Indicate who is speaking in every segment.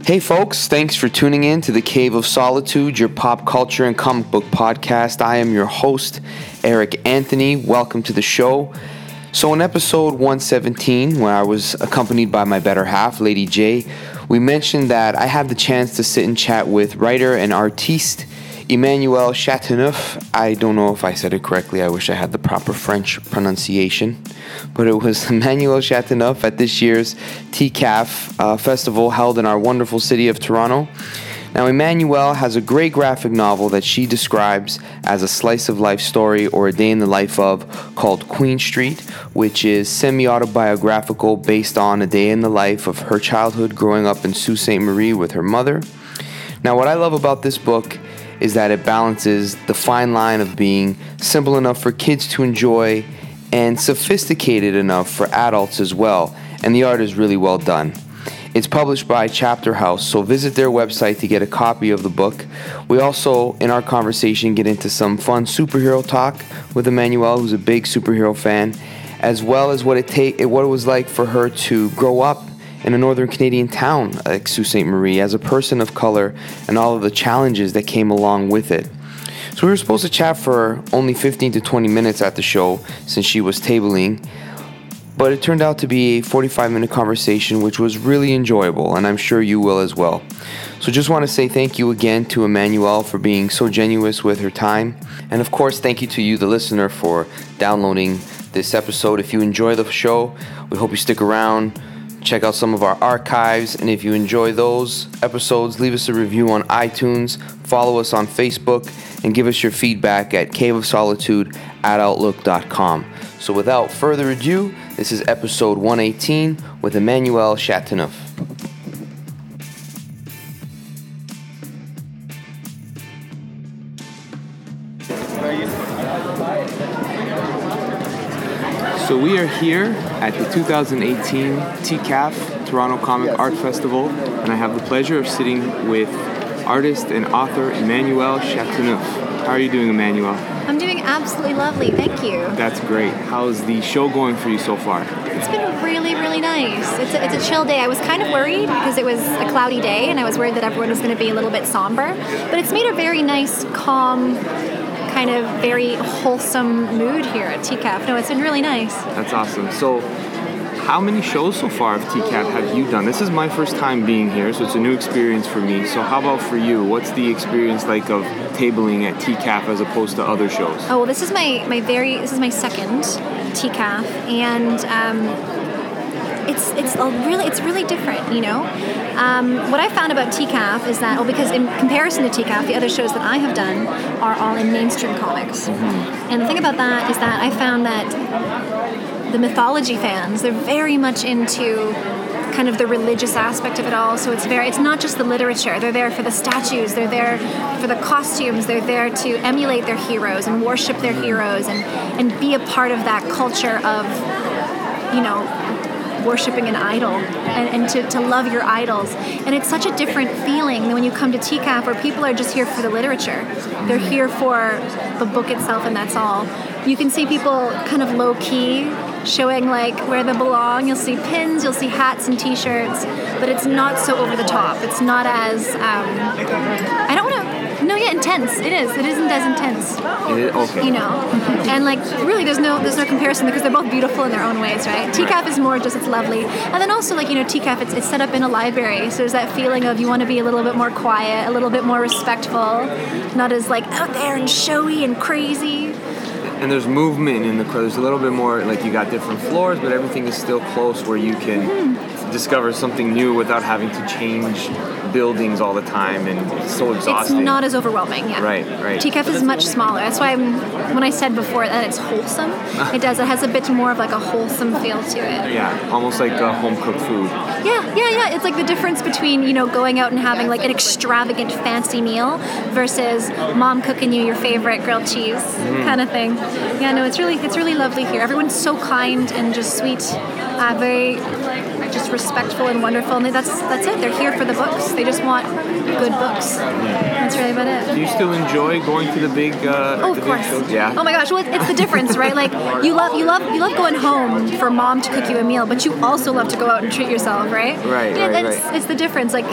Speaker 1: Hey folks, thanks for tuning in to the Cave of Solitude, your pop culture and comic book podcast. I am your host, Eric Anthony. Welcome to the show. So in episode 117, when I was accompanied by my better half, Lady J, we mentioned that I had the chance to sit and chat with writer and artiste Emmanuelle Chateauneuf. I don't know if I said it correctly. I wish I had the proper French pronunciation. But it was Emmanuelle Chateauneuf at this year's TCAF festival held in our wonderful city of Toronto. Now, Emmanuelle has a great graphic novel that she describes as a slice of life story or a day in the life of called Queen Street, which is semi-autobiographical based on a day in the life of her childhood growing up in Sault Ste. Marie with her mother. Now, what I love about this book is that it balances the fine line of being simple enough for kids to enjoy and sophisticated enough for adults as well, and the art is really well done. It's published by Chapter House, so visit their website to get a copy of the book. We also, in our conversation, get into some fun superhero talk with Emmanuelle, who's a big superhero fan, as well as what it was like for her to grow up in a northern Canadian town like Sault Ste. Marie as a person of color and all of the challenges that came along with it. So we were supposed to chat for only 15 to 20 minutes at the show since she was tabling, but it turned out to be a 45-minute conversation which was really enjoyable, and I'm sure you will as well. So just want to say thank you again to Emmanuelle for being so generous with her time, and of course thank you to you, the listener, for downloading this episode. If you enjoy the show, we hope you stick around. Check out some of our archives, and if you enjoy those episodes, leave us a review on iTunes, follow us on Facebook, and give us your feedback at caveofsolitude@outlook.com. So without further ado, this is episode 118 with Emmanuelle Chateauneuf. So we are here at the 2018 TCAF, Toronto Comic Art Festival, and I have the pleasure of sitting with artist and author Emmanuelle Chateauneuf. How are you doing, Emmanuelle?
Speaker 2: I'm doing absolutely lovely, thank you.
Speaker 1: That's great. How's the show going for you so far?
Speaker 2: It's been really, really nice. It's a chill day. I was kind of worried because it was a cloudy day, and I was worried that everyone was going to be a little bit somber, but it's made a very nice, calm, kind of very wholesome mood here at TCAF. No, it's been really nice.
Speaker 1: That's awesome. So, how many shows so far of TCAF have you done? This is my first time being here, so it's a new experience for me. So how about for you? What's the experience like of tabling at TCAF as opposed to other shows?
Speaker 2: Oh, well, this is my second TCAF, and it's really different, you know. What I found about TCAF is that, because in comparison to TCAF, the other shows that I have done are all in mainstream comics. Mm-hmm. And the thing about that is that I found that the mythology fans, they're very much into kind of the religious aspect of it all. So it's not just the literature. They're there for the statues. They're there for the costumes. They're there to emulate their heroes and worship their heroes and be a part of that culture of, you know, worshipping an idol and to love your idols. And it's such a different feeling than when you come to TCAF, where people are just here for the literature. They're here for the book itself, and that's all. You can see people kind of low-key showing like where they belong. You'll see pins, you'll see hats and t-shirts, but it's not so over the top. It's not as intense. It isn't as intense.
Speaker 1: Okay.
Speaker 2: You know, and like really, there's no comparison because they're both beautiful in their own ways, right? TCAF is more just, it's lovely, and then also, like, you know, TCAF, it's set up in a library, so there's that feeling of you want to be a little bit more quiet, a little bit more respectful, not as like out there and showy and crazy.
Speaker 1: And there's movement in the crowd. There's a little bit more, like, you got different floors, but everything is still close where you can discover something new without having to change buildings all the time, and it's so exhausting.
Speaker 2: It's not as overwhelming, yeah.
Speaker 1: Right.
Speaker 2: TCAF is much smaller. That's why when I said before that it's wholesome, it has a bit more of like a wholesome feel to it.
Speaker 1: Yeah, almost like home-cooked food.
Speaker 2: Yeah. It's like the difference between, you know, going out and having like an extravagant fancy meal versus mom cooking you your favorite grilled cheese kind of thing. Yeah, no, it's really lovely here. Everyone's so kind and just sweet, very just respectful and wonderful, and that's it. They're here for the books. They just want good books. That's really about it.
Speaker 1: Do you still enjoy going to the big
Speaker 2: of course.
Speaker 1: big shows? Yeah.
Speaker 2: Oh my gosh, well, it's the difference, right? Like you love going home for mom to cook you a meal, but you also love to go out and treat yourself, right?
Speaker 1: Right.
Speaker 2: It's the difference. Like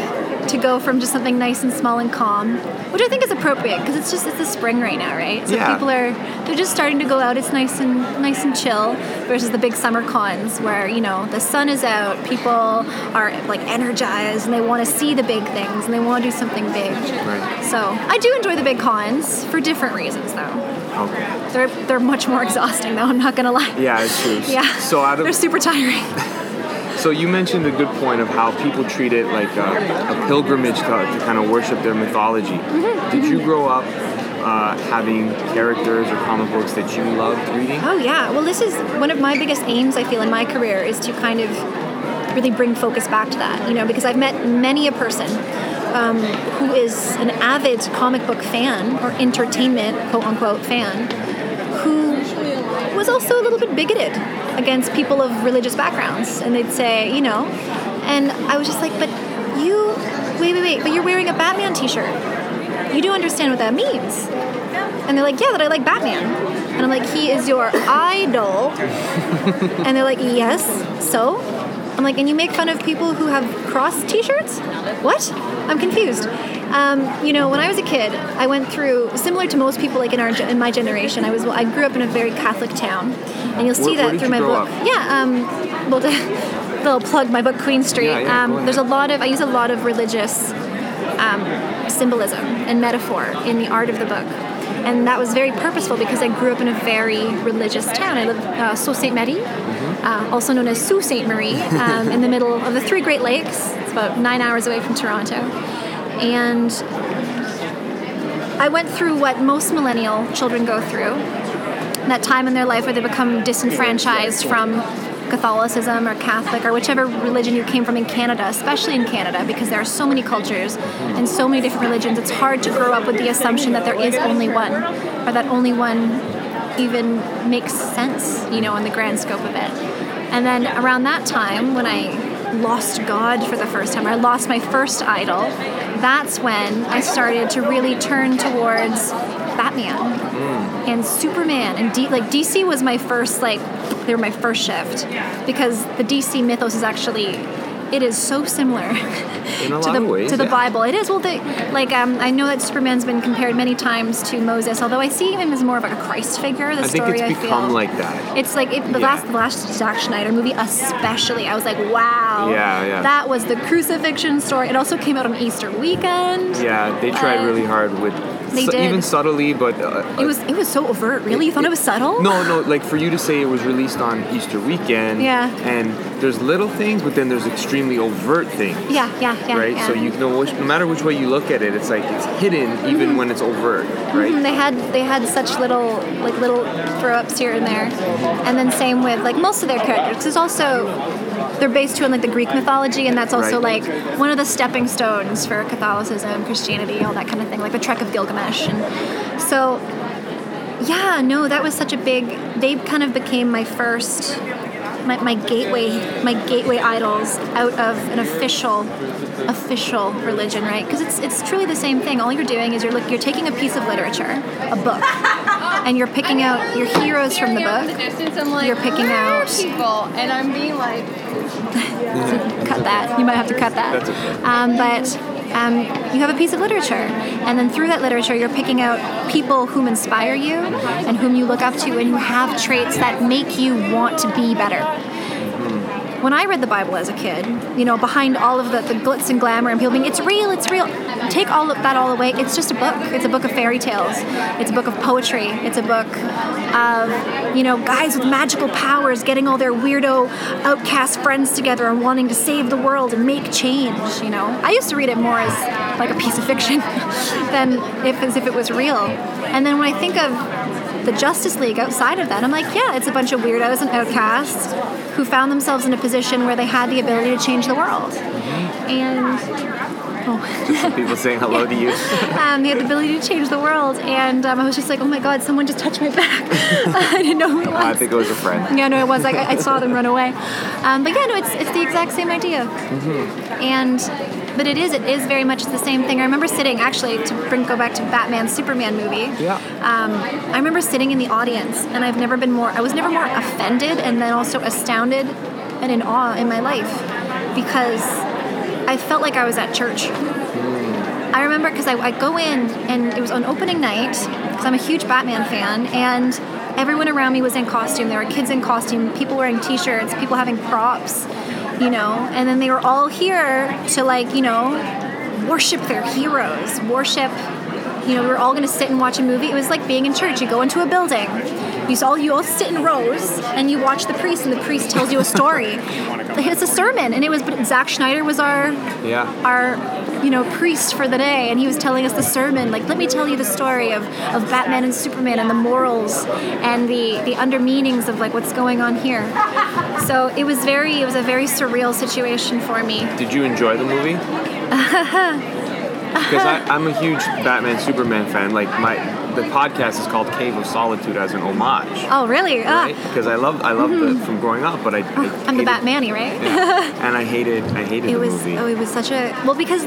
Speaker 2: to go from just something nice and small and calm, which I think is appropriate because it's the spring right now, right? So
Speaker 1: Yeah.
Speaker 2: they're just starting to go out. It's nice and chill versus the big summer cons where, you know, the sun is out, people are like energized and they want to see the big things and they want to do something big.
Speaker 1: Right.
Speaker 2: So I do enjoy the big cons for different reasons though.
Speaker 1: Okay.
Speaker 2: They're much more exhausting though, I'm not gonna lie.
Speaker 1: Yeah, it's true.
Speaker 2: Yeah.
Speaker 1: So
Speaker 2: they're super tiring.
Speaker 1: So you mentioned a good point of how people treat it like a pilgrimage to kind of worship their mythology. Did you grow up having characters or comic books that you loved reading?
Speaker 2: Oh yeah. Well, this is one of my biggest aims, I feel, in my career is to kind of really bring focus back to that, you know, because I've met many a person who is an avid comic book fan or entertainment, quote unquote, fan, who was also a little bit bigoted against people of religious backgrounds. And they'd say, you know, and I was just like, but you, wait, but you're wearing a Batman t-shirt. You do understand what that means. And they're like, yeah, that I like Batman. And I'm like, he is your idol. And they're like, yes, so? I'm like, and you make fun of people who have cross t-shirts? What? I'm confused. You know, when I was a kid, I went through, similar to most people like in my generation, I grew up in a very Catholic town. And you'll see that through my book.
Speaker 1: Up?
Speaker 2: Yeah, well, they'll plug my book, Queen Street. There's I use a lot of religious symbolism and metaphor in the art of the book. And that was very purposeful because I grew up in a very religious town. I live Sault Ste. Marie, also known as Sault Ste. Marie, in the middle of the Three Great Lakes. It's about 9 hours away from Toronto. And I went through what most millennial children go through, that time in their life where they become disenfranchised from Catholicism or Catholic or whichever religion you came from in Canada, especially in Canada, because there are so many cultures and so many different religions. It's hard to grow up with the assumption that there is only one, or that only one even makes sense, you know, in the grand scope of it. And then around that time, when I lost God for the first time, or I lost my first idol, that's when I started to really turn towards Batman and Superman, and DC was my first, they were my first shift, because the DC mythos is actually, it is so similar to the Bible. It is. Well, I know that Superman's been compared many times to Moses, although I see him as more of a Christ figure.
Speaker 1: I think it's become like that.
Speaker 2: It's like the last Zack Snyder movie, especially. I was like, wow, that was the crucifixion story. It also came out on Easter weekend.
Speaker 1: Yeah, they tried really hard with.
Speaker 2: They did.
Speaker 1: Even subtly, but
Speaker 2: it was so overt. Really, you thought it was subtle?
Speaker 1: No. Like for you to say it was released on Easter weekend.
Speaker 2: Yeah.
Speaker 1: And there's little things, but then there's extremely overt things.
Speaker 2: Yeah.
Speaker 1: Right.
Speaker 2: Yeah.
Speaker 1: So you know, no matter which way you look at it, it's like it's hidden even when it's overt. Right.
Speaker 2: Mm-hmm. They had such little throw ups here and there, and then same with most of their characters. There's also. They're based too on the Greek mythology, and that's also one of the stepping stones for Catholicism, Christianity, all that kind of thing, like the Trek of Gilgamesh. And so, that was such a big. They kind of became my first, my gateway idols out of an official religion, right? Because it's truly the same thing. All you're doing is you're taking a piece of literature, a book, and you're picking out your heroes from the book. You're picking out
Speaker 3: people, and I'm being like,
Speaker 2: cut that. You might have to cut that. But you have a piece of literature, and then through that literature, you're picking out people whom inspire you and whom you look up to, and who have traits that make you want to be better. When I read the Bible as a kid, behind all of the glitz and glamour and people being, it's real. Take all of that all away. It's just a book. It's a book of fairy tales. It's a book of poetry. It's a book of, guys with magical powers getting all their weirdo outcast friends together and wanting to save the world and make change, I used to read it more as like a piece of fiction than as if it was real. And then when I think of the Justice League outside of that, I'm like, yeah, it's a bunch of weirdos and outcasts who found themselves in a position where they had the ability to change the world. And
Speaker 1: just some people saying hello to you.
Speaker 2: They had the ability to change the world, and I was just like, oh my god, someone just touched my back. I didn't know who it was.
Speaker 1: I think it was a friend.
Speaker 2: Yeah, no, it was. I saw them run away. It's the exact same idea. But it is very much the same thing. I remember sitting, actually, go back to Batman Superman movie.
Speaker 1: Yeah.
Speaker 2: I remember sitting in the audience, and I was never more offended and then also astounded and in awe in my life, because I felt like I was at church. I remember because I go in and it was on opening night because I'm a huge Batman fan, and everyone around me was in costume. There were kids in costume, people wearing t-shirts, people having props, and then they were all here to worship their heroes, we were all going to sit and watch a movie. It was like being in church. You go into a building, you all sit in rows, and you watch the priest, and the priest tells you a story. It's a sermon, but Zack Schneider was our priest for the day, and he was telling us the sermon, let me tell you the story of Batman and Superman and the morals and the under meanings of what's going on here. So it was a very surreal situation for me.
Speaker 1: Did you enjoy the movie? Because I'm a huge Batman Superman fan. The podcast is called Cave of Solitude as an homage.
Speaker 2: Oh, really?
Speaker 1: Right? Because I love it from growing up, but
Speaker 2: I'm the Batman-y, right?
Speaker 1: Yeah. And I hated the movie.
Speaker 2: It was such a... Well, because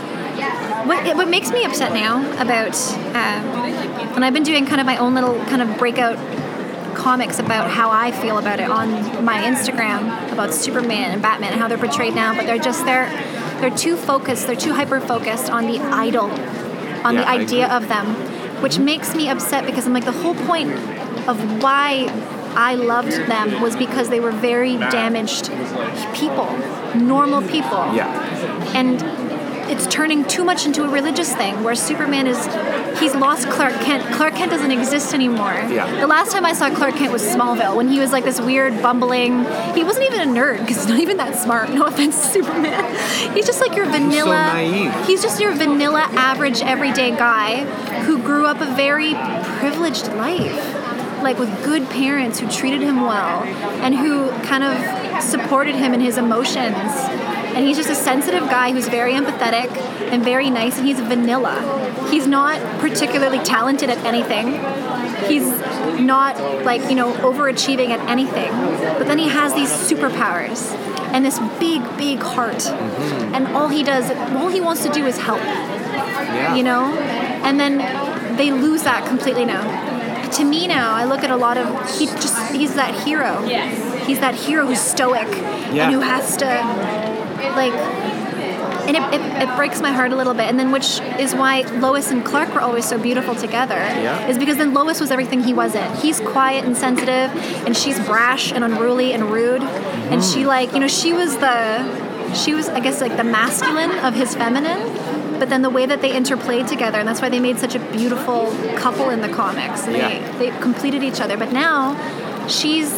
Speaker 2: what makes me upset now about... and I've been doing kind of my own little kind of breakout comics about how I feel about it on my Instagram, about Superman and Batman and how they're portrayed now, but they're too focused, they're too hyper-focused on the idol, on the idea of them, which makes me upset because I'm the whole point of why I loved them was because they were very damaged people, normal people.
Speaker 1: Yeah.
Speaker 2: And it's turning too much into a religious thing where Superman he's lost Clark Kent. Clark Kent doesn't exist anymore.
Speaker 1: Yeah.
Speaker 2: The last time I saw Clark Kent was Smallville when he was this weird bumbling, he wasn't even a nerd because he's not even that smart, no offense to Superman. He's just your vanilla,
Speaker 1: so naive.
Speaker 2: He's just your vanilla average everyday guy who grew up a very privileged life. With good parents who treated him well and who kind of supported him in his emotions. And he's just a sensitive guy who's very empathetic and very nice, and he's vanilla. He's not particularly talented at anything. He's not overachieving at anything. But then he has these superpowers and this big, big heart. Mm-hmm. And all he wants to do is help.
Speaker 1: Yeah.
Speaker 2: And then they lose that completely now. To me now, I look at a lot of, he's that hero. Yes. He's that hero who's stoic and who has to, and it breaks my heart a little bit. And then which is why Lois and Clark were always so beautiful together, is because then Lois was everything he wasn't. He's quiet and sensitive, and she's brash and unruly and rude. Mm-hmm. And she was I guess the masculine of his feminine. But then the way that they interplayed together, and that's why they made such a beautiful couple in the comics. They completed each other. But now, she's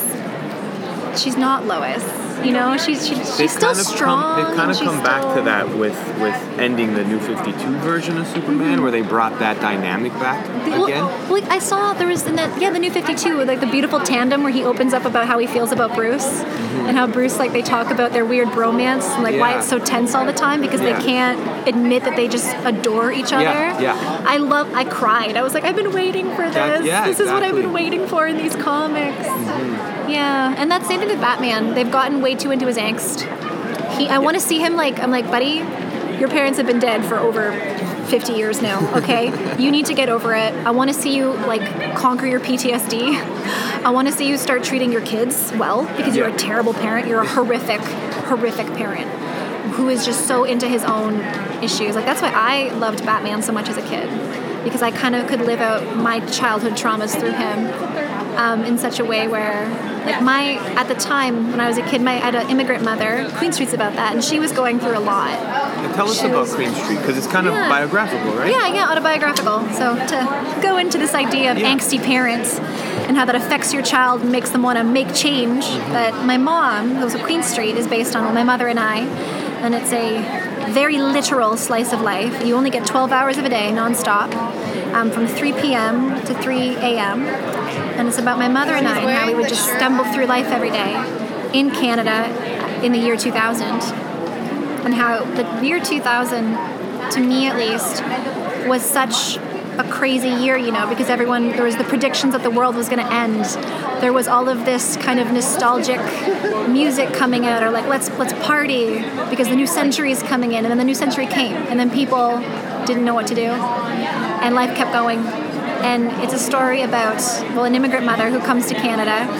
Speaker 2: not Lois. She's still strong.
Speaker 1: They've kind of come back to that with ending the New 52 version of Superman, where they brought that dynamic back again.
Speaker 2: Well, I saw there was the New 52, the beautiful tandem where he opens up about how he feels about Bruce, and how Bruce they talk about their weird bromance and why it's so tense all the time because they can't admit that they just adore each other.
Speaker 1: Yeah.
Speaker 2: I cried. I was I've been waiting for this. This is what I've been waiting for in these comics. Mm-hmm. Yeah, and that's the same thing with Batman. They've gotten way too into his angst. I want to see him I'm buddy, your parents have been dead for over 50 years now, okay? You need to get over it. I want to see you conquer your PTSD. I want to see you start treating your kids well because you're a terrible parent. You're a horrific parent who is just so into his own issues. That's why I loved Batman so much as a kid, because I kind of could live out my childhood traumas through him. In such a way where, at the time when I was a kid, I had an immigrant mother. Queen Street's about that, and she was going through a lot.
Speaker 1: And tell us about Queen Street, because it's kind of biographical, right?
Speaker 2: Yeah, autobiographical. So to go into this idea of angsty parents and how that affects your child and makes them want to make change. But my mom, so Queen Street, is based on my mother and I, and it's a very literal slice of life. You only get 12 hours of a day, nonstop, from 3 p.m. to 3 a.m., and it's about my mother and I and how we would just stumble through life every day in Canada in the year 2000. And how the year 2000, to me at least, was such a crazy year, because there was the predictions that the world was going to end. There was all of this kind of nostalgic music coming out, or let's party because the new century is coming in, and then the new century came, and then people didn't know what to do, and life kept going. And it's a story about, an immigrant mother who comes to Canada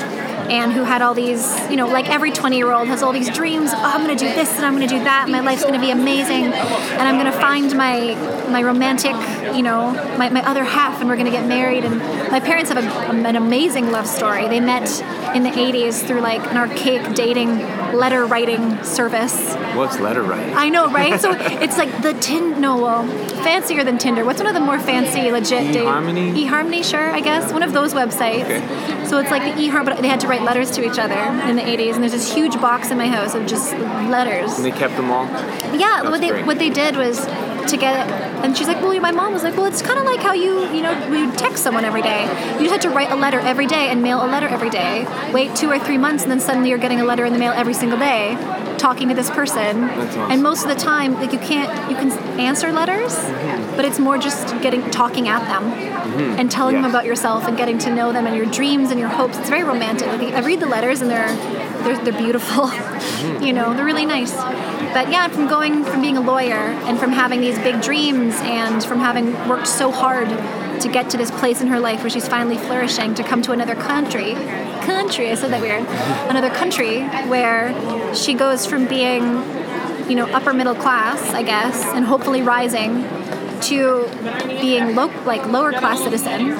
Speaker 2: and who had all these, like every 20-year-old has all these dreams. Oh, I'm going to do this and I'm going to do that. My life's going to be amazing, and I'm going to find my romantic, my other half, and we're going to get married. And my parents have an amazing love story. They met in the 80s through like an archaic dating letter writing service.
Speaker 1: What's letter writing?
Speaker 2: I know, right? So it's like fancier than Tinder. What's one of the more fancy, legit dating?
Speaker 1: eHarmony?
Speaker 2: eHarmony, sure, I guess. One of those websites.
Speaker 1: Okay.
Speaker 2: So it's like the eHarmony, but they had to write letters to each other in the 80s, and there's this huge box in my house of just letters.
Speaker 1: And they kept them all?
Speaker 2: Yeah,
Speaker 1: That's
Speaker 2: what they did was to get it, and she's like, well, my mom was like, well, it's kind of like how you text someone every day. You just had to write a letter every day and mail a letter every day. Wait 2 or 3 months, and then suddenly you're getting a letter in the mail every single day, talking to this person.
Speaker 1: That's awesome.
Speaker 2: And most of the time, like you can answer letters, but it's more just talking at them and telling them about yourself and getting to know them and your dreams and your hopes. It's very romantic. Like, I read the letters and they're beautiful. They're really nice. But yeah, from being a lawyer and from having these big dreams and from having worked so hard to get to this place in her life where she's finally flourishing, to come to another country, I said that weird, another country where she goes from being, upper middle class, I guess, and hopefully rising, to being lower class citizen,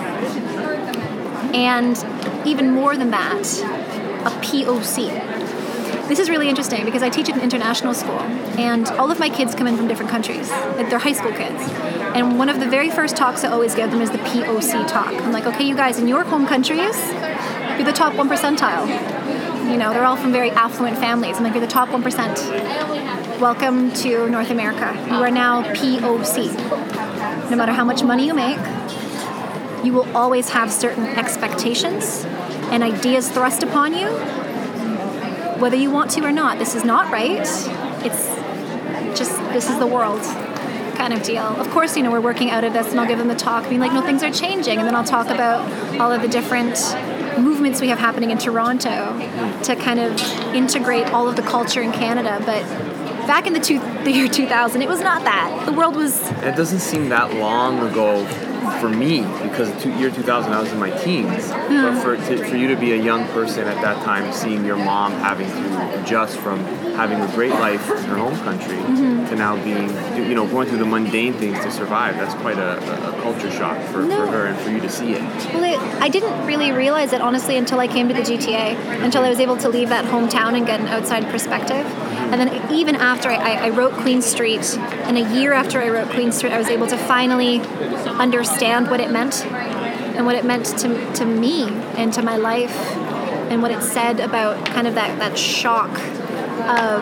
Speaker 2: and even more than that, a POC. This is really interesting because I teach at an international school, and all of my kids come in from different countries. Like, they're high school kids. And one of the very first talks I always give them is the POC talk. I'm like, okay, you guys, in your home countries, you're the top 1 percentile. They're all from very affluent families. I'm like, you're the top 1%. Welcome to North America. You are now POC. No matter how much money you make, you will always have certain expectations and ideas thrust upon you, whether you want to or not. This is not right. This is the world kind of deal. Of course, we're working out of this, and I'll give them the talk, being like, no, things are changing. And then I'll talk about all of the different movements we have happening in Toronto to kind of integrate all of the culture in Canada. But back in the year 2000, it was not that. The world was...
Speaker 1: It doesn't seem that long ago for me, because year 2000 I was in my teens. But for you to be a young person at that time, seeing your mom having to adjust from having a great life in her home country to now being, going through the mundane things to survive, that's quite a culture shock for her, and for you to see it.
Speaker 2: Well, I didn't really realize it, honestly, until I came to the GTA, until I was able to leave that hometown and get an outside perspective. And then even after I wrote Queen Street, and a year after I wrote Queen Street, I was able to finally understand what it meant, and what it meant to me and to my life, and what it said about kind of that shock of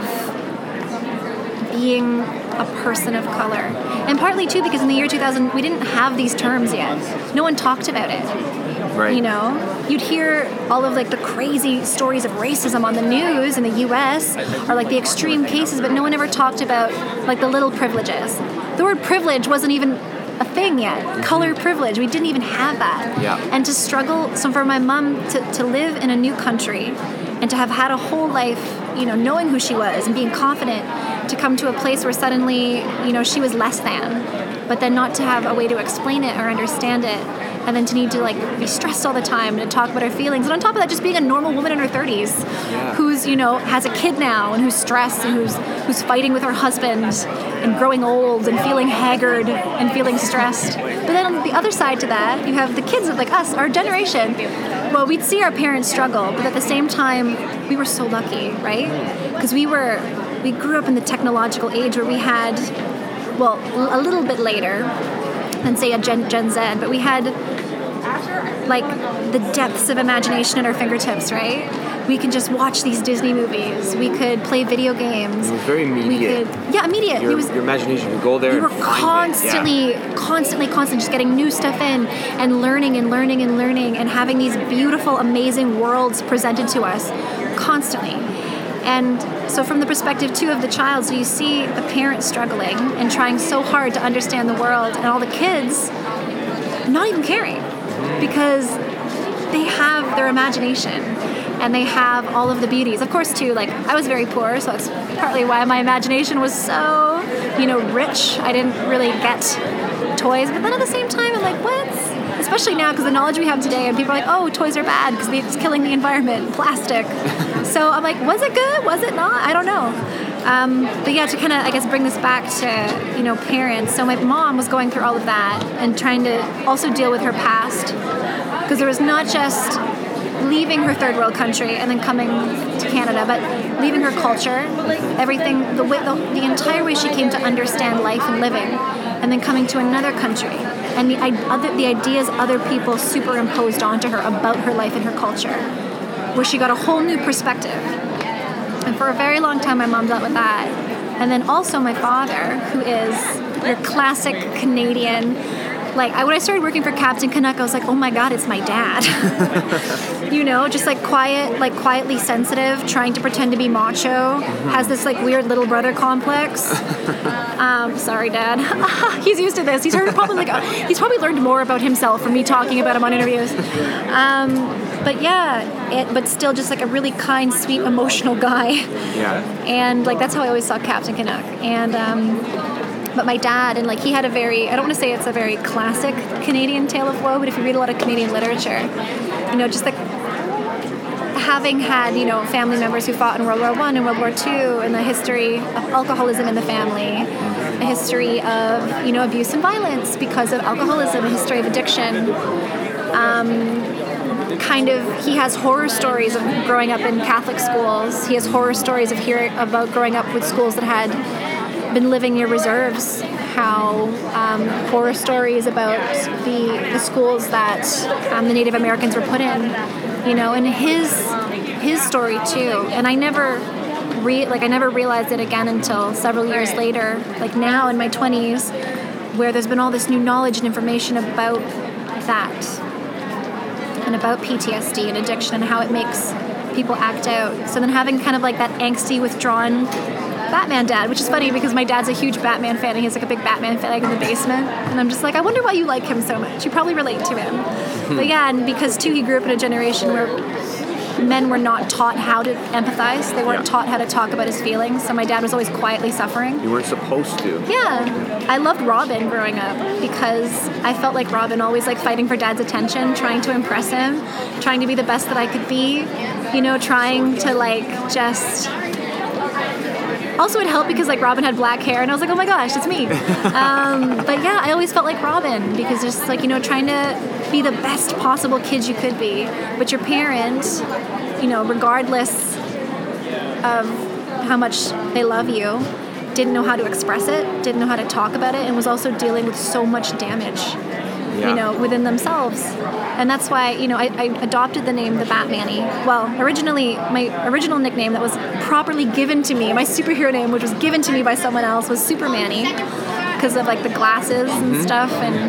Speaker 2: being a person of color. And partly too because in the year 2000 we didn't have these terms yet. No one talked about it.
Speaker 1: Right.
Speaker 2: You'd hear all of like the crazy stories of racism on the news in the US, or like the extreme cases, but no one ever talked about like the little privileges. The word privilege wasn't even a thing yet. Color privilege, we didn't even have that.
Speaker 1: Yeah.
Speaker 2: And to struggle, so for my mom to live in a new country and to have had a whole life, knowing who she was and being confident, to come to a place where suddenly, she was less than, but then not to have a way to explain it or understand it, and then to need to be stressed all the time and to talk about her feelings, and on top of that, just being a normal woman in her 30s, who's has a kid now and who's stressed and who's fighting with her husband and growing old and feeling haggard and feeling stressed. But then on the other side to that, you have the kids of us, our generation. Well, we'd see our parents struggle, but at the same time, we were so lucky, right? Because we grew up in the technological age where we had, a little bit later than say a Gen Z, but we had the depths of imagination at our fingertips, right? We could just watch these Disney movies. We could play video games.
Speaker 1: It was very immediate.
Speaker 2: Immediate.
Speaker 1: Your imagination could go there.
Speaker 2: We were constantly just getting new stuff in and learning and having these beautiful, amazing worlds presented to us constantly. And so from the perspective, too, of the child, so you see a parent struggling and trying so hard to understand the world, and all the kids not even caring because they have their imagination and they have all of the beauties. Of course, too, I was very poor, so that's partly why my imagination was so, rich. I didn't really get toys, but then at the same time, I'm like, what? Especially now, because the knowledge we have today, and people are like, oh, toys are bad because it's killing the environment, plastic. So I'm like, was it good? Was it not? I don't know. But yeah, to kind of, I guess, bring this back to, parents. So my mom was going through all of that and trying to also deal with her past, because there was not just leaving her third world country and then coming to Canada, but leaving her culture, everything, the entire way she came to understand life and living, and then coming to another country, and the ideas other people superimposed onto her about her life and her culture, where she got a whole new perspective. And for a very long time, my mom dealt with that. And then also my father, who is your classic Canadian. Like, when I started working for Captain Canuck, I was like, oh my God, it's my dad. Just like quietly sensitive, trying to pretend to be macho, has this like weird little brother complex. Sorry, Dad. He's used to this. He's probably learned more about himself from me talking about him on interviews. But yeah, but still just like a really kind, sweet, emotional guy.
Speaker 1: Yeah.
Speaker 2: And like that's how I always saw Captain Canuck. And but my dad, and like he had a very, I don't want to say it's a very classic Canadian tale of woe, but if you read a lot of Canadian literature, just like having had, family members who fought in World War I and World War II, and the history of alcoholism in the family, a history of, abuse and violence because of alcoholism, a history of addiction. He has horror stories of growing up in Catholic schools. He has horror stories of hearing about growing up with schools that had been living near reserves, how horror stories about the schools that the Native Americans were put in, and his story too. And I never realized it again until several years later, like now in my 20s, where there's been all this new knowledge and information about that and about PTSD and addiction and how it makes people act out. So then having kind of like that angsty, withdrawn Batman dad, which is funny because my dad's a huge Batman fan and he has like a big Batman flag in the basement, and I'm just like, I wonder why you like him so much. You probably relate to him. But yeah, and because too he grew up in a generation where men were not taught how to empathize. They weren't taught how to talk about his feelings, so my dad was always quietly suffering.
Speaker 1: You weren't supposed to.
Speaker 2: Yeah. I loved Robin growing up because I felt like Robin, always like fighting for dad's attention, trying to impress him, trying to be the best that I could be, trying to like just... Also, it helped because like Robin had black hair, and I was like, oh my gosh, it's me. But yeah, I always felt like Robin because just like, trying to be the best possible kid you could be. But your parents, regardless of how much they love you, didn't know how to express it, didn't know how to talk about it, and was also dealing with so much damage, within themselves. And that's why, I adopted the name the Batmanny. Well, originally, my original nickname that was properly given to me, my superhero name, which was given to me by someone else, was Supermanny, because of like the glasses and stuff. And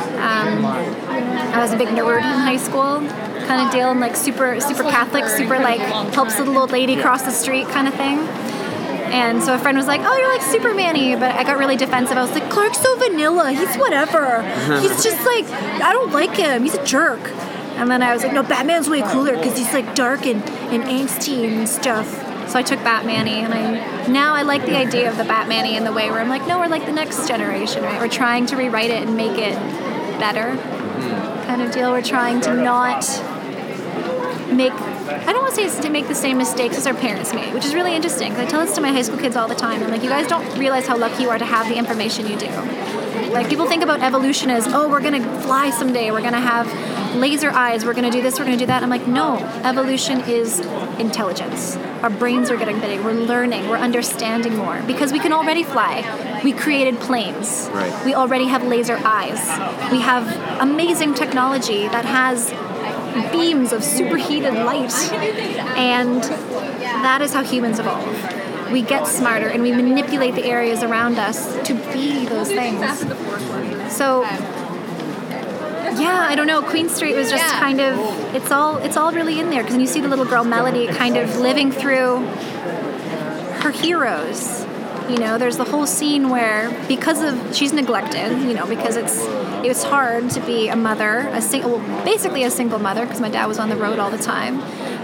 Speaker 2: I was a big nerd in high school, kind of deal, and like super Catholic, super like helps the little old lady cross the street kind of thing. And so a friend was like, oh, you're like Supermanny. But I got really defensive. I was like, Clark's so vanilla. He's whatever. He's just like, I don't like him. He's a jerk. And then I was like, no, Batman's way cooler because he's like dark and angsty and stuff. So I took Batmanny. And now I like the idea of the Batmanny in the way where I'm like, no, we're like the next generation, right? We're trying to rewrite it and make it better kind of deal. We're trying to not make... I don't want to say it's to make the same mistakes as our parents made, which is really interesting because I tell this to my high school kids all the time. I'm like, you guys don't realize how lucky you are to have the information you do. Like, people think about evolution as, oh, we're going to fly someday, we're going to have laser eyes, we're going to do this, we're going to do that. I'm like, no, evolution is intelligence. Our brains are getting big, we're learning, we're understanding more because we can already fly. We created planes.
Speaker 1: Right.
Speaker 2: We already have laser eyes. We have amazing technology that has beams of superheated light, and that is how humans evolve. We get smarter and we manipulate the areas around us to be those things. So yeah, I don't know, Queen Street was just kind of, it's all really in there because when you see the little girl Melody kind of living through her heroes, there's the whole scene where she's neglected, because it was hard to be a mother, basically a single mother because my dad was on the road all the time.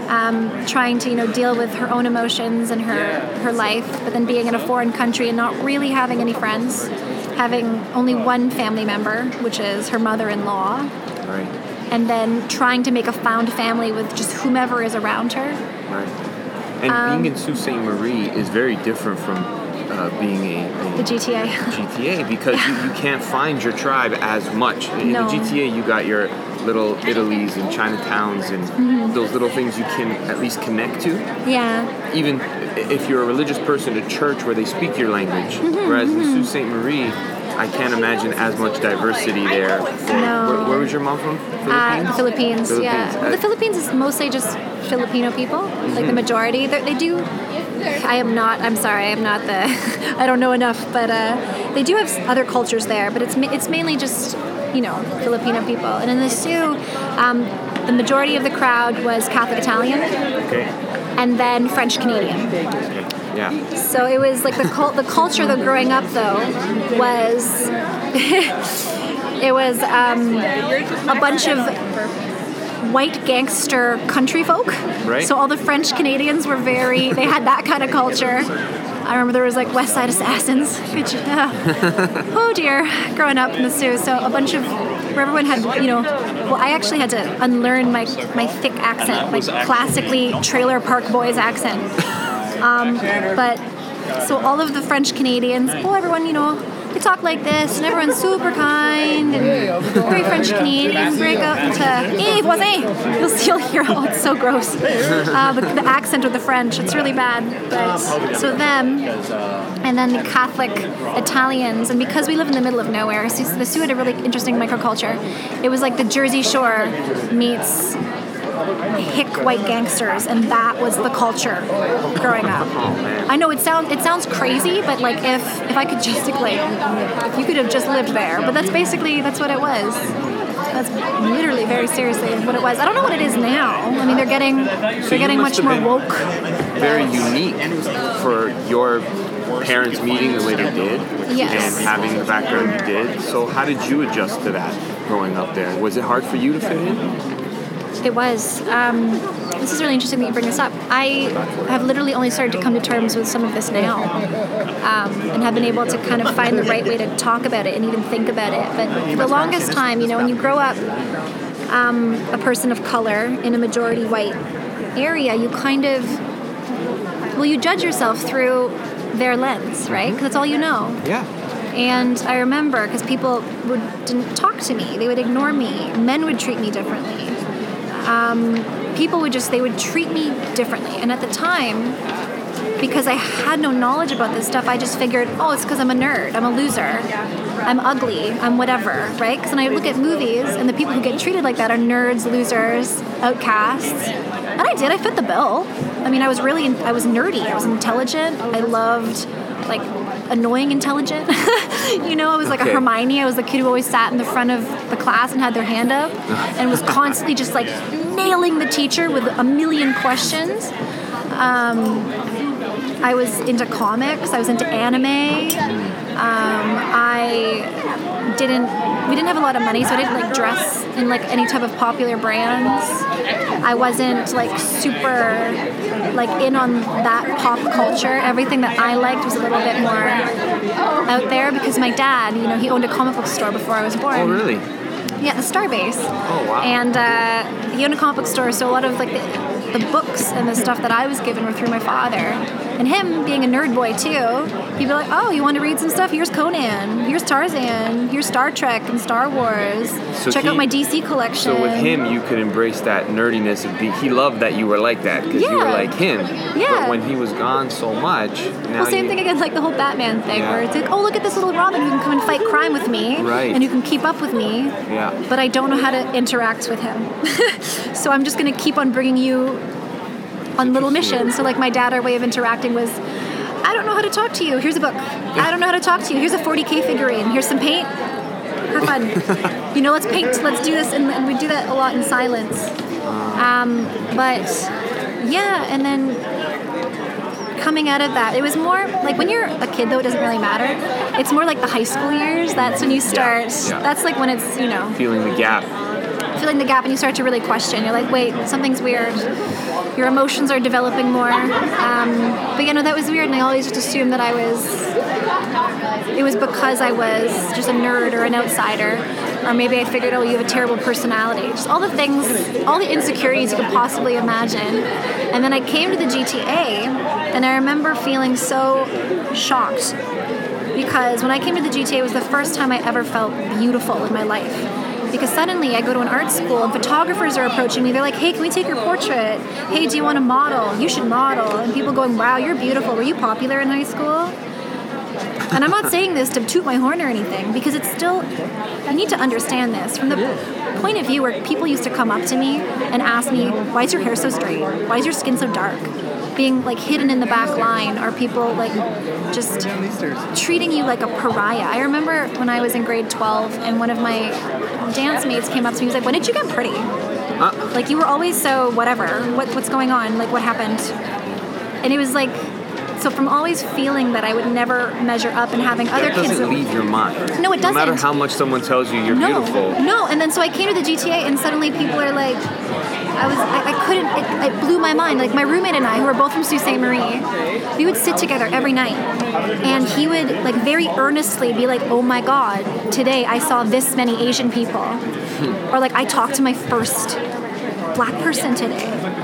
Speaker 2: trying to, deal with her own emotions and her life, but then being in a foreign country and not really having any friends, having only one family member, which is her mother-in-law.
Speaker 1: Right.
Speaker 2: And then trying to make a found family with just whomever is around her.
Speaker 1: Right. And being in Sault Ste. Marie is very different from being
Speaker 2: the GTA.
Speaker 1: GTA, because you can't find your tribe as much. In
Speaker 2: No.
Speaker 1: the GTA, you got your little Italies and Chinatowns and those little things you can at least connect to.
Speaker 2: Yeah.
Speaker 1: Even if you're a religious person at church where they speak your language. Whereas in Sault Ste. Marie, I can't imagine as much diversity there.
Speaker 2: No.
Speaker 1: Where was your mom from?
Speaker 2: Philippines, yeah. Well, the Philippines is mostly just Filipino people, like the majority. They do. I'm sorry, I'm not the. I don't know enough, but they do have other cultures there. But it's mainly just Filipino people. And in the Sioux, the majority of the crowd was Catholic Italian, and then French Canadian.
Speaker 1: Yeah.
Speaker 2: So it was like the culture though growing up though was it was a bunch of white gangster country folk.
Speaker 1: Right.
Speaker 2: So all the French Canadians were they had that kind of culture. I remember there was like West Side Assassins. Oh dear, growing up in the Sioux. So a bunch of where everyone had, well, I actually had to unlearn my thick accent, like classically Trailer Park Boys accent. But so all of the French Canadians, everyone, they talk like this, and everyone's super kind and very French Canadian. Break out into "Hey, voisin!" You'll hear, it's so gross. But the accent of the French, it's really bad. But so them, and then the Catholic Italians, and because we live in the middle of nowhere, so the Sioux had a really interesting microculture. It was like the Jersey Shore meets hick white gangsters, and that was the culture growing up. I know it sounds crazy, but like if I could just if you could have just lived there, but that's what it was. That's literally very seriously what it was. I don't know what it is now. I mean, they're getting much more woke.
Speaker 1: Very unique for your parents meeting the way they did,
Speaker 2: yes,
Speaker 1: and having the background you did. So how did you adjust to that growing up there? Was it hard for you to fit in?
Speaker 2: It was. This is really interesting that you bring this up. I have literally only started to come to terms with some of this now, and have been able to kind of find the right way to talk about it and even think about it. But for the longest time, when you grow up a person of color in a majority white area, you kind of, you judge yourself through their lens, right? Because that's all you know.
Speaker 1: Yeah.
Speaker 2: And I remember, because people didn't talk to me, they would ignore me, men would treat me differently. People would treat me differently. And at the time, because I had no knowledge about this stuff, I just figured, it's because I'm a nerd, I'm a loser, I'm ugly, I'm whatever, right? Because when I look at movies, and the people who get treated like that are nerds, losers, outcasts. And I fit the bill. I mean, I was nerdy, I was intelligent, I loved, annoying intelligent. I was like a Hermione. I was the kid who always sat in the front of the class and had their hand up and was constantly just nailing the teacher with a million questions. I was into comics. I was into anime. We didn't have a lot of money, so I didn't dress in any type of popular brands. I wasn't super in on that pop culture. Everything that I liked was a little bit more out there because my dad, he owned a comic book store before I was born.
Speaker 1: Oh, really?
Speaker 2: Yeah, the Starbase.
Speaker 1: Oh, wow.
Speaker 2: And he owned a comic book store, so a lot of the books and the stuff that I was given were through my father. And him being a nerd boy too, he'd be like, "Oh, you want to read some stuff? Here's Conan, here's Tarzan, here's Star Trek and Star Wars. So check out my DC collection."
Speaker 1: So with him, you could embrace that nerdiness he loved that you were like that because you were like him.
Speaker 2: Yeah.
Speaker 1: But when he was gone so much, now
Speaker 2: same thing again, the whole Batman thing, where it's like, "Oh, look at this little Robin who can come and fight crime with me,
Speaker 1: right,
Speaker 2: and who can keep up with me."
Speaker 1: Yeah.
Speaker 2: But I don't know how to interact with him, so I'm just going to keep on bringing you on little missions. So my dad, our way of interacting was, "I don't know how to talk to you. Here's a book. I don't know how to talk to you. Here's a 40K figurine. Here's some paint. Have fun. Let's paint. Let's do this." And we do that a lot in silence. But yeah, and then coming out of that, it was more when you're a kid, though, it doesn't really matter. It's more the high school years. That's when you start.
Speaker 1: Yeah.
Speaker 2: That's when it's
Speaker 1: feeling the gap.
Speaker 2: filling the gap and you start to really question. You're like, wait, something's weird. Your emotions are developing more. But that was weird, and I always just assumed that it was because I was just a nerd or an outsider, or maybe I figured, oh, you have a terrible personality. Just all the things, all the insecurities you could possibly imagine. And then I came to the GTA, and I remember feeling so shocked, because when I came to the GTA, it was the first time I ever felt beautiful in my life. Because suddenly I go to an art school and photographers are approaching me. They're like, hey, can we take your portrait? Hey, do you want to model? You should model. And people going, wow, you're beautiful. Were you popular in high school? And I'm not saying this to toot my horn or anything, because it's still, you need to understand this. From the point of view where people used to come up to me and ask me, why is your hair so straight? Why is your skin so dark? Being like hidden in the back line, or people like just treating you like a pariah. I remember when I was in grade 12 and one of my dance mates came up to me and was like, when did you get pretty? Like, you were always so whatever. What's going on? Like, what happened? And it was like, so from always feeling that I would never measure up and having other kids...
Speaker 1: It doesn't leave your mind.
Speaker 2: No, it doesn't.
Speaker 1: No matter how much someone tells you you're beautiful.
Speaker 2: No, and then so I came to the GTA and suddenly people are like... I couldn't, it blew my mind. Like, my roommate and I, who were both from Sault Ste. Marie, we would sit together every night, and he would like very earnestly be like, oh my God, today I saw this many Asian people. Or like, I talked to my first black person today.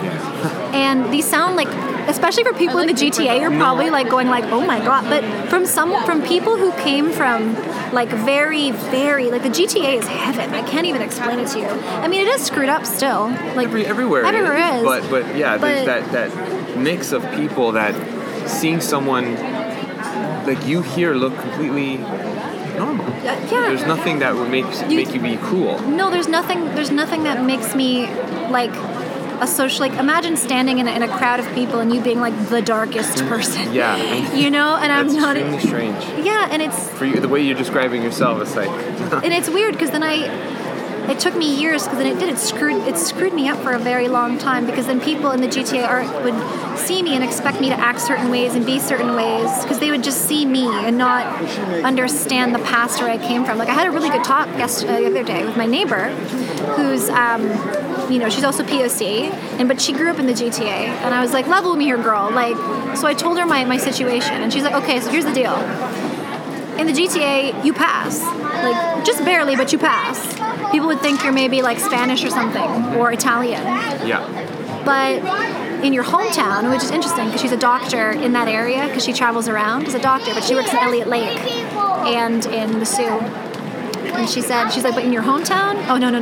Speaker 2: And these sound like, especially for people in the GTA, you're probably like going like, oh my God. But from people who came from like very, very, like the GTA is heaven. I can't even explain it to you. I mean, it is screwed up still. Like
Speaker 1: everywhere
Speaker 2: is.
Speaker 1: But yeah, there's that mix of people that seeing someone like you here look completely normal.
Speaker 2: Yeah.
Speaker 1: There's nothing that would make you be cool.
Speaker 2: No, there's nothing that makes me like a social, like imagine standing in a crowd of people and you being like the darkest person.
Speaker 1: Yeah.
Speaker 2: And I'm not.
Speaker 1: Extremely strange.
Speaker 2: Yeah, and it's
Speaker 1: for you, the way you're describing yourself. It's like.
Speaker 2: And it's weird because then it took me years, because then it screwed me up for a very long time, because then people in the GTA would see me and expect me to act certain ways and be certain ways, because they would just see me and not understand the past where I came from. Like, I had a really good talk the other day with my neighbor, who's she's also POC, but she grew up in the GTA, and I was like, level with me here, girl. Like, so I told her my situation, and she's like, okay, so here's the deal. In the GTA, you pass. Like, just barely, but you pass. People would think you're maybe like Spanish or something, or Italian.
Speaker 1: Yeah.
Speaker 2: But in your hometown, which is interesting because she's a doctor in that area, because she travels around as a doctor, but she works in Elliott Lake and in the Sioux. And she's like, but in your hometown? Oh, no.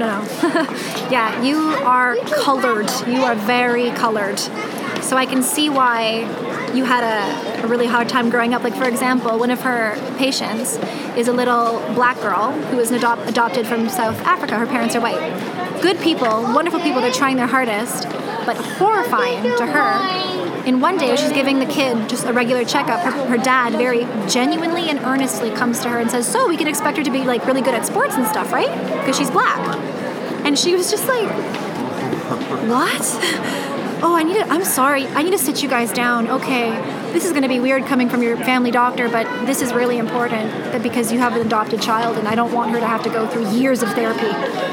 Speaker 2: Yeah, you are colored. You are very colored. So I can see why you had a really hard time growing up. Like, for example, one of her patients is a little black girl who was adopted from South Africa. Her parents are white. Good people, wonderful people, they're trying their hardest, but horrifying to her. In one day, she's giving the kid just a regular checkup. Her dad very genuinely and earnestly comes to her and says, so we can expect her to be like really good at sports and stuff, right? Because she's black. And she was just like, what? Oh, I'm sorry. I need to sit you guys down. Okay, this is going to be weird coming from your family doctor, but this is really important because you have an adopted child, and I don't want her to have to go through years of therapy.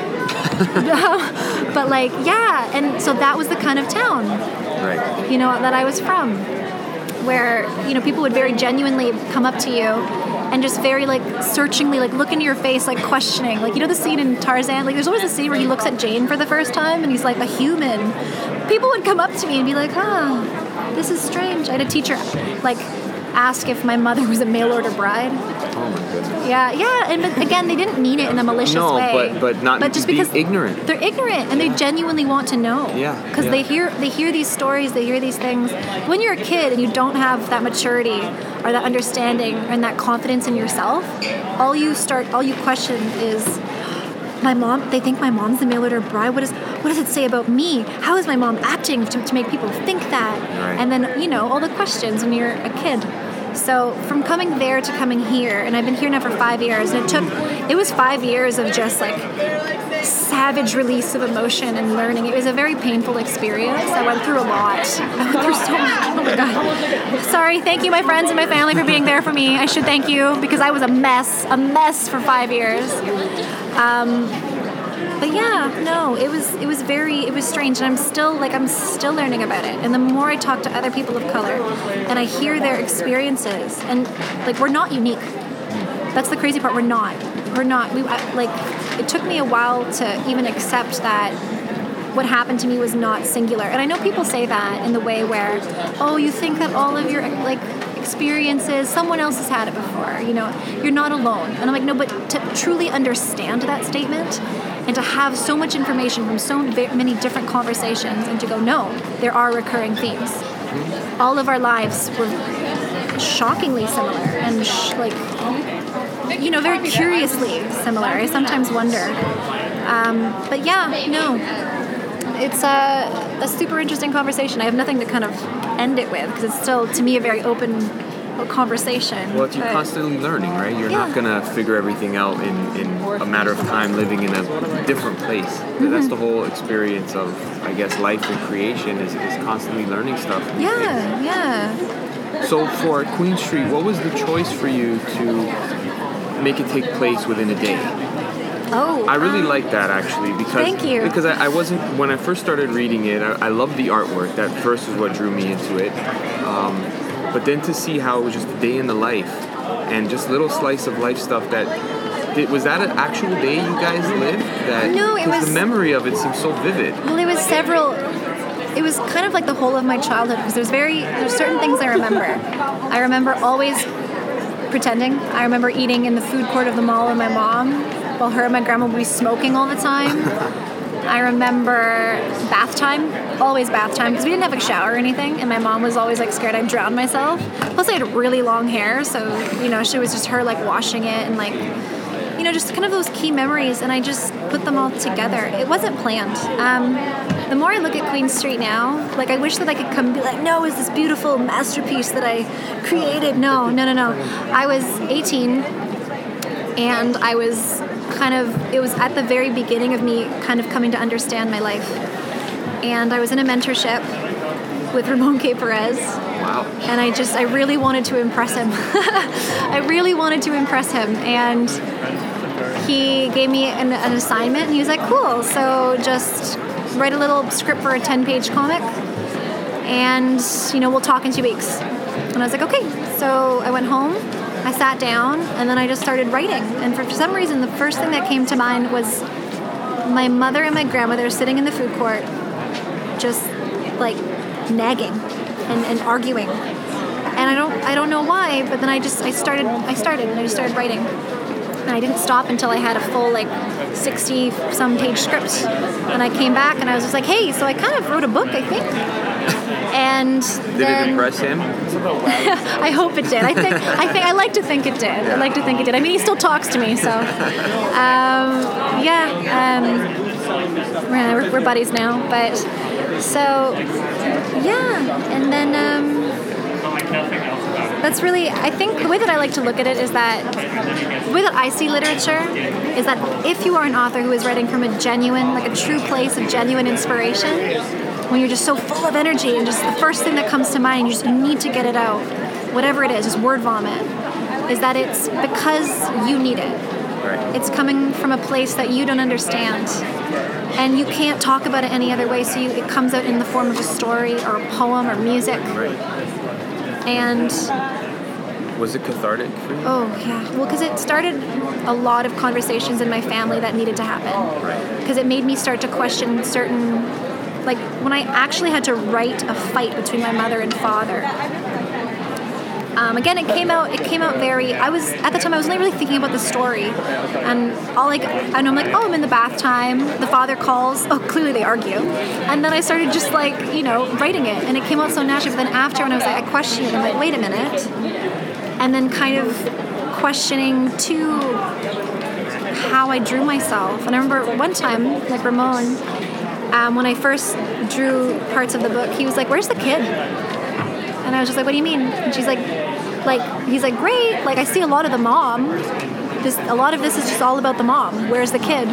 Speaker 2: But like, yeah, and so that was the kind of town,
Speaker 1: right,
Speaker 2: that I was from, where, people would very genuinely come up to you and just very like searchingly like look into your face, like questioning, like, the scene in Tarzan, like there's always a scene where he looks at Jane for the first time and he's like a human. People would come up to me and be like, this is strange. I had a teacher like ask if my mother was a mail order bride.
Speaker 1: Oh my goodness.
Speaker 2: Yeah, but again, they didn't mean it in a malicious way.
Speaker 1: But just because
Speaker 2: ignorant. They're ignorant and they genuinely want to know.
Speaker 1: Yeah.
Speaker 2: Because they hear these stories, they hear these things. When you're a kid and you don't have that maturity or that understanding and that confidence in yourself, all you question is, my mom, they think my mom's the mail order bride. What does it say about me? How is my mom acting to make people think that?
Speaker 1: Right.
Speaker 2: And then, all the questions when you're a kid. So from coming there to coming here, and I've been here now for 5 years, and it was 5 years of just like savage release of emotion and learning. It was a very painful experience. I went through a lot. I went through so much. Oh my God. Sorry. Thank you, my friends and my family, for being there for me. I should thank you because I was a mess for 5 years. But yeah, no, it was strange, and I'm still learning about it. And the more I talk to other people of color, and I hear their experiences, and like we're not unique. That's the crazy part. We're not. It took me a while to even accept that what happened to me was not singular. And I know people say that in the way where, oh, you think that all of your experiences, someone else has had it before. You're not alone. And I'm like, no, but to truly understand that statement and to have so much information from so many different conversations and to go, no, there are recurring themes. All of our lives were shockingly similar and very curiously similar. I sometimes wonder. But yeah, no, it's a super interesting conversation. I have nothing to kind of end it with because it's still, to me, a very open conversation.
Speaker 1: Well, you're constantly learning, right? You're not going to figure everything out in a matter of time living in a different place. Mm-hmm. That's the whole experience of, I guess, life and creation is constantly learning stuff.
Speaker 2: Yeah.
Speaker 1: So for Queen Street, what was the choice for you to make it take place within a day?
Speaker 2: Oh,
Speaker 1: I really like that actually because
Speaker 2: thank you.
Speaker 1: Because I wasn't, when I first started reading it, I loved the artwork. That first is what drew me into it. But then to see how it was just a day in the life and just little slice of life stuff was that an actual day you guys lived?
Speaker 2: No, it was.
Speaker 1: The memory of it seems so vivid.
Speaker 2: Well, it was kind of like the whole of my childhood because there's certain things I remember. I remember always pretending. I remember eating in the food court of the mall with my mom while her and my grandma would be smoking all the time. I remember bath time, always bath time, because we didn't have a shower or anything, and my mom was always scared I'd drown myself. Plus I had really long hair, so she was just her washing it and just kind of those key memories, and I just put them all together. It wasn't planned. The more I look at Queen Street now, I wish that I could come and be no, it's this beautiful masterpiece that I created. No. I was 18, and I was it was at the very beginning of me kind of coming to understand my life. And I was in a mentorship with Ramon K. Perez.
Speaker 1: Wow.
Speaker 2: And I really wanted to impress him. And he gave me an assignment, and he was like, cool, so just write a little script for a 10-page comic, and, we'll talk in 2 weeks. And I was like, okay. So I went home, I sat down, and then I just started writing. And for some reason, the first thing that came to mind was my mother and my grandmother sitting in the food court, just nagging and arguing. And I don't know why, but then I started and I just started writing. And I didn't stop until I had a full 60-some page script. And I came back and I was just hey, so I kind of wrote a book, I think. And
Speaker 1: did it impress him?
Speaker 2: I hope it did. I like to think it did. I like to think it did. I mean, he still talks to me, so we're buddies now. But so and then that's really, I think the way that I like to look at it is that the way that I see literature is that if you are an author who is writing from a genuine, a true place of genuine inspiration, when you're just so full of energy and just the first thing that comes to mind, you just need to get it out, whatever it is, just word vomit, is that it's because you need it.
Speaker 1: Right.
Speaker 2: It's coming from a place that you don't understand. And you can't talk about it any other way, so it comes out in the form of a story or a poem or music.
Speaker 1: Right.
Speaker 2: And
Speaker 1: was it cathartic for you?
Speaker 2: Oh, yeah. Well, because it started a lot of conversations in my family that needed to happen.
Speaker 1: Right.
Speaker 2: Because it made me start to question certain, when I actually had to write a fight between my mother and father. Again, it came out very, at the time I was only really thinking about the story, and I'm I'm in the bath time, the father calls, clearly they argue, and then I started just writing it, and it came out so naturally. But then after, when I was I questioned it, I'm wait a minute, and then kind of questioning too how I drew myself. And I remember one time, Ramon, when I first drew parts of the book, he was where's the kid? And I was just what do you mean? And she's he's great, I see a lot of the mom. A lot of this is just all about the mom. Where's the kid?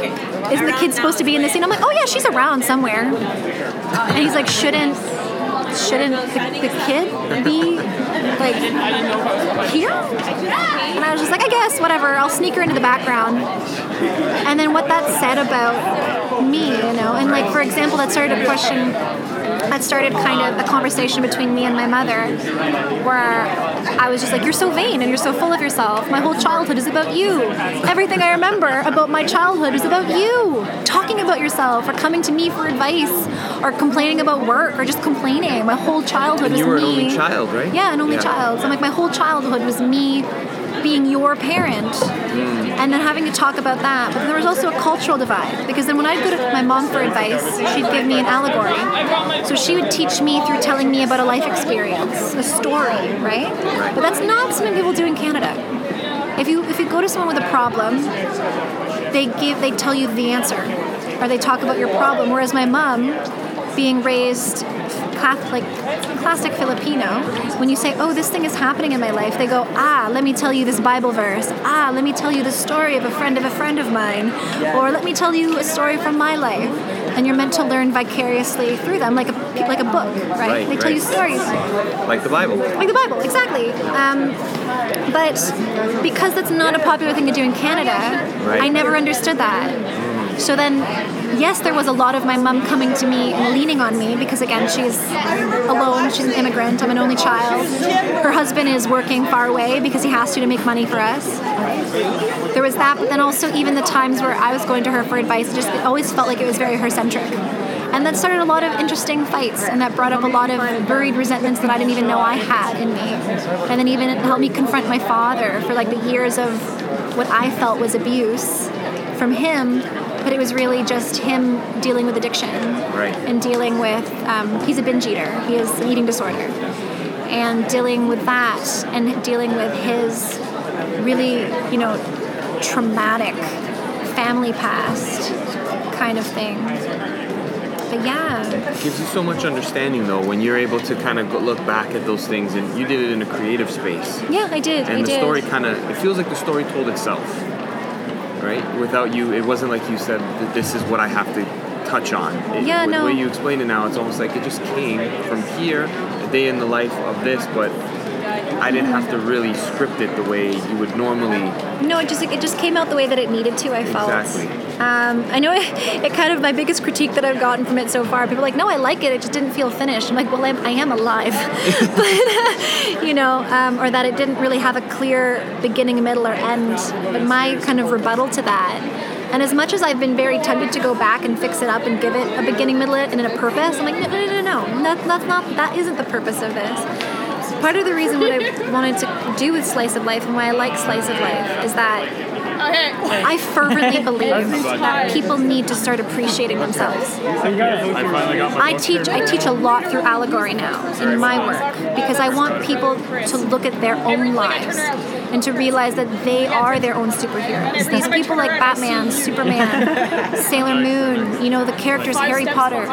Speaker 2: Isn't the kid supposed to be in the scene? I'm oh yeah, she's around somewhere. And he's shouldn't shouldn't the kid be like here? And I was just like, I guess, whatever, I'll sneak her into the background. And then what that said about me, and like, for example, that started kind of a conversation between me and my mother, where I was just like, you're so vain and you're so full of yourself. My whole childhood is about you. Everything I remember about my childhood is about you. Talking about yourself or coming to me for advice or complaining about work or just complaining. My whole childhood was me.
Speaker 1: You were an only child, right?
Speaker 2: Yeah, an only child. So I'm like, my whole childhood was me being your parent, and then having to talk about that. But then there was also a cultural divide, because then when I'd go to my mom for advice, she'd give me an allegory. So she would teach me through telling me about a life experience, a story, right? But that's not something people do in Canada. If you go to someone with a problem, they tell you the answer, or they talk about your problem. Whereas my mom, being raised classic Filipino, when you say, oh, this thing is happening in my life, they go, let me tell you this Bible verse. Let me tell you the story of a friend of mine. Or let me tell you a story from my life. And you're meant to learn vicariously through them, like a book, right? They tell you stories.
Speaker 1: Like the Bible.
Speaker 2: Like the Bible, exactly. But because that's not a popular thing to do in Canada, I never understood that. So then, yes, there was a lot of my mom coming to me and leaning on me because, again, she's alone. She's an immigrant. I'm an only child. Her husband is working far away because he has to make money for us. There was that, but then also even the times where I was going to her for advice, it always felt like it was very her-centric. And that started a lot of interesting fights, and that brought up a lot of buried resentments that I didn't even know I had in me. And then even it helped me confront my father for like the years of what I felt was abuse from him. But it was really just him dealing with addiction and dealing with, he's a binge eater. He has an eating disorder. And dealing with that and dealing with his really, traumatic family past kind of thing. But yeah.
Speaker 1: It gives you so much understanding, though, when you're able to kind of look back at those things, and you did it in a creative space.
Speaker 2: Yeah, I did.
Speaker 1: And the story it feels like the story told itself. Right? Without you, it wasn't like you said that this is what I have to touch on. The way you explain it now, it's almost like it just came from here, a day in the life of this, but I didn't have to really script it the way you would normally.
Speaker 2: No, it just came out the way that it needed to, I felt.
Speaker 1: Exactly.
Speaker 2: I know it kind of, my biggest critique that I've gotten from it so far, people are like, no, I like it just didn't feel finished. I'm like, well, I am alive. But, or that it didn't really have a clear beginning, middle, or end. But my kind of rebuttal to that, and as much as I've been very tempted to go back and fix it up and give it a beginning, middle, and a purpose, I'm like, no, that isn't the purpose of this. Part of the reason what I wanted to do with Slice of Life and why I like Slice of Life is that I fervently believe that people need to start appreciating themselves. I teach a lot through allegory now in my work because I want people to look at their own lives and to realize that they are their own superheroes. These people like Batman, Superman, Sailor Moon, the characters Harry Potter.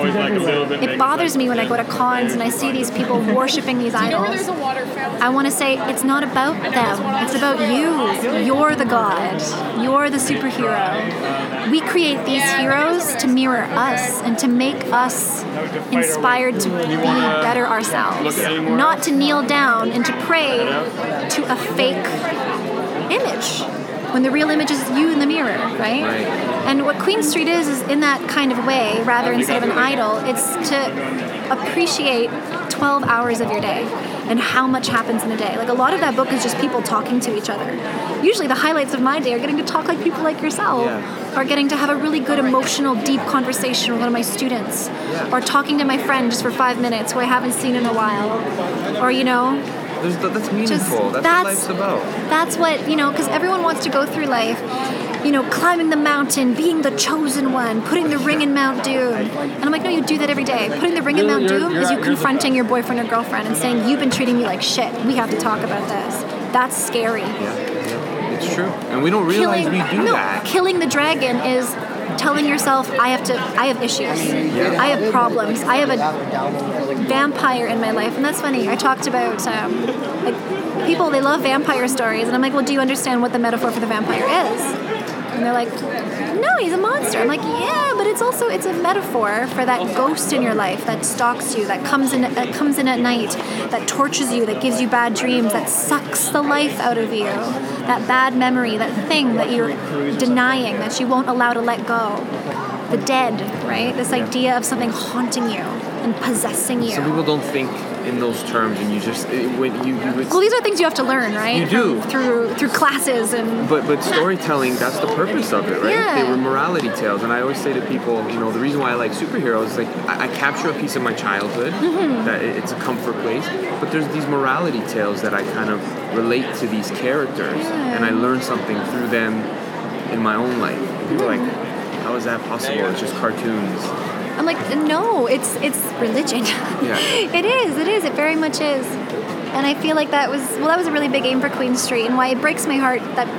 Speaker 2: It bothers me when I go to cons and I see these people worshiping these idols. I want to say it's not about them. It's about you. You're the god. You're the superhero. We create these heroes to mirror us and to make us inspired to be better ourselves. Not to kneel down and to pray to a fake image when the real image is you in the mirror, right? And what Queen Street is in that kind of way, rather instead of an idol, it's to appreciate 12 hours of your day and how much happens in a day. Like a lot of that book is just people talking to each other. Usually the highlights of my day are getting to talk like people like yourself, or getting to have a really good emotional, deep conversation with one of my students, or talking to my friend just for 5 minutes who I haven't seen in a while, or
Speaker 1: that's meaningful. That's what life's about.
Speaker 2: That's what, because everyone wants to go through life, climbing the mountain, being the chosen one, putting the ring in Mount Doom. And I'm like, no, you do that every day. Putting the ring in Mount Doom is you confronting your boyfriend or girlfriend and saying, you've been treating me like shit. We have to talk about this. That's scary.
Speaker 1: Yeah, it's true. And we don't realize we do that.
Speaker 2: Killing the dragon is telling yourself, I have issues. I have problems. I have a vampire in my life. And that's funny. I talked about people, they love vampire stories. And I'm like, well, do you understand what the metaphor for the vampire is? And they're like, no, he's a monster. I'm like, yeah, but it's a metaphor for that ghost in your life that stalks you, that comes in at night, that tortures you, that gives you bad dreams, that sucks the life out of you, that bad memory, that thing that you're denying, that you won't allow to let go. The dead, right? This idea of something haunting you and possessing you.
Speaker 1: Some people don't think in those terms, and you just
Speaker 2: well, these are things you have to learn, right?
Speaker 1: You do
Speaker 2: through classes and.
Speaker 1: But storytelling, that's the purpose of it, right?
Speaker 2: Yeah.
Speaker 1: They were morality tales, and I always say to people, the reason why I like superheroes is like I capture a piece of my childhood, that it's a comfort place. But there's these morality tales that I kind of relate to these characters, and I learn something through them in my own life. And people are like, how is that possible? It's just cartoons.
Speaker 2: I'm like, no, it's religion.
Speaker 1: Yeah.
Speaker 2: It is. It very much is. And I feel like that was a really big aim for Queen Street, and why it breaks my heart that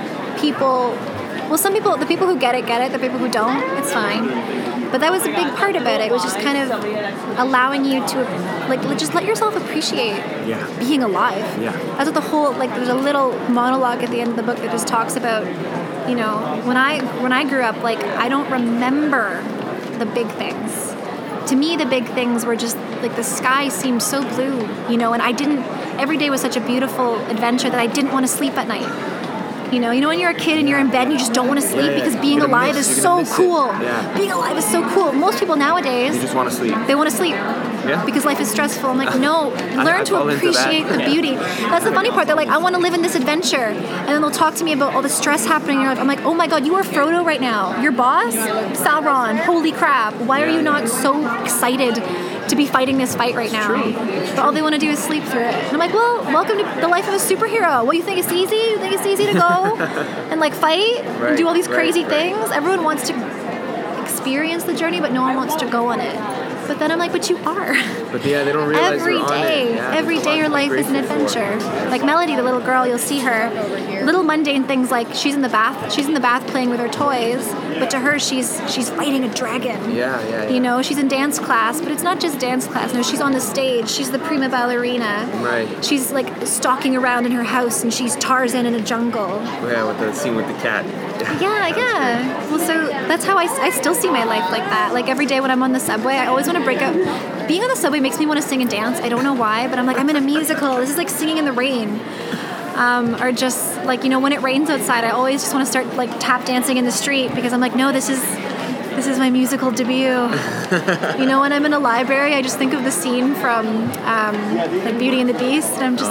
Speaker 2: the people who get it, the people who don't, it's fine. But that was a big part about it. It was just kind of allowing you to, just let yourself appreciate being alive.
Speaker 1: Yeah.
Speaker 2: That's what the whole, there's a little monologue at the end of the book that just talks about, when I grew up, I don't remember the big things. To me, the big things were just the sky seemed so blue, and every day was such a beautiful adventure that I didn't want to sleep at night. When you're a kid and you're in bed and you just don't want to sleep because being alive is so cool.
Speaker 1: Yeah.
Speaker 2: Being alive is so cool. Most people nowadays,
Speaker 1: You just want to sleep.
Speaker 2: they want to sleep because life is stressful. I'm like, no, learn to appreciate the beauty. That's the funny part. They're like, I want to live in this adventure. And then they'll talk to me about all the stress happening in your life. I'm like, oh my God, you are Frodo right now. Your boss, Sauron, holy crap. Why are you not so excited to be fighting this fight right now? But all they want to do is sleep through it. And I'm like, well, welcome to the life of a superhero. What, you think it's easy? You think it's easy to go and fight and do all these crazy things? Everyone wants to experience the journey, but no one wants to go on it. But then I'm like, but you are.
Speaker 1: But they don't realize
Speaker 2: every day.
Speaker 1: Yeah,
Speaker 2: every day your life is an adventure. Like Melody, the little girl, you'll see her. Little mundane things like she's in the bath playing with her toys, but to her she's fighting a dragon.
Speaker 1: Yeah.
Speaker 2: She's in dance class, but it's not just dance class. No, she's on the stage. She's the prima ballerina.
Speaker 1: Right.
Speaker 2: She's stalking around in her house, and she's Tarzan in a jungle.
Speaker 1: Yeah, with the scene with the cat.
Speaker 2: Yeah. Well, so that's how I still see my life like that. Every day when I'm on the subway, I always want to break out. Being on the subway makes me want to sing and dance. I don't know why, but I'm like, I'm in a musical. This is like singing in the rain. Or just when it rains outside, I always just want to start tap dancing in the street because I'm like, no, this is my musical debut. When I'm in a library, I just think of the scene from Beauty and the Beast, and I'm just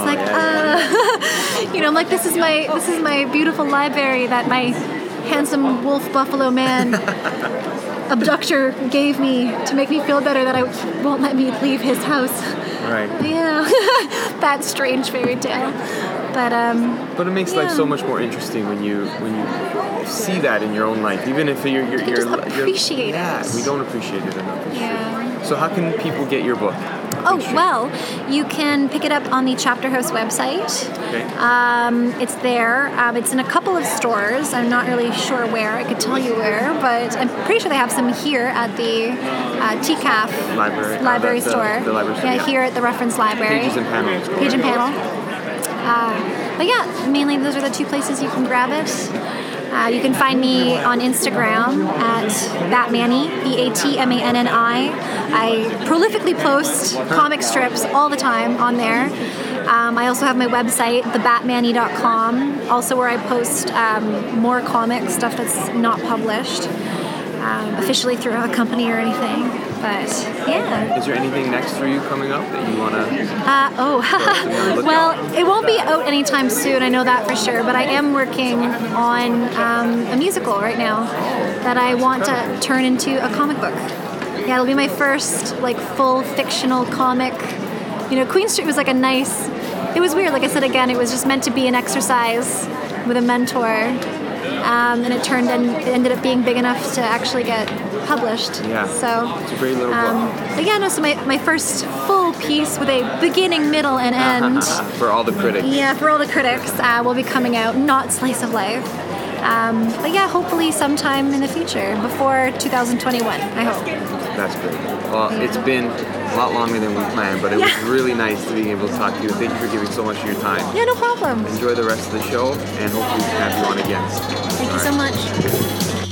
Speaker 2: I'm like, this is my beautiful library that my handsome wolf buffalo man abductor gave me to make me feel better that I won't let me leave his house.
Speaker 1: Right.
Speaker 2: Yeah. That strange fairy tale. But
Speaker 1: it makes life so much more interesting when you see that in your own life, even if you're
Speaker 2: just appreciate it.
Speaker 1: Yeah, we don't appreciate it enough.
Speaker 2: Yeah.
Speaker 1: So how can people get your book?
Speaker 2: Oh, well, you can pick it up on the Chapter House website.
Speaker 1: Okay.
Speaker 2: It's there. It's in a couple of stores. I'm not really sure where. I could tell you where, but I'm pretty sure they have some here at the TCAF library store.
Speaker 1: The library store.
Speaker 2: Yeah, here at the Reference Library.
Speaker 1: Pages and Panels.
Speaker 2: Page and Panel. But yeah, mainly those are the two places you can grab it. You can find me on Instagram at Batmanny, BATMANNI. I prolifically post comic strips all the time on there. I also have my website, thebatmanny.com, also where I post more comic stuff that's not published officially through a company or anything. But yeah.
Speaker 1: Is there anything next for you coming up that you want to?
Speaker 2: Well, it won't be out anytime soon. I know that for sure. But I am working on a musical right now that I want to turn into a comic book. Yeah, it'll be my first full fictional comic. Queen Street was it was weird. Like I said again, it was just meant to be an exercise with a mentor. And it ended up being big enough to actually get published.
Speaker 1: Yeah.
Speaker 2: So
Speaker 1: it's a great little book.
Speaker 2: But yeah, no, so my first full piece with a beginning, middle, and end.
Speaker 1: For all the critics.
Speaker 2: Yeah, for all the critics will be coming out, not Slice of Life. But yeah, hopefully sometime in the future, before 2021, I hope.
Speaker 1: That's great. Well, it's been a lot longer than we planned, but it was really nice to be able to talk to you. Thank you for giving so much of your time.
Speaker 2: Yeah, no problem.
Speaker 1: Enjoy the rest of the show, and hopefully we can have you on again.
Speaker 2: Thank you so much.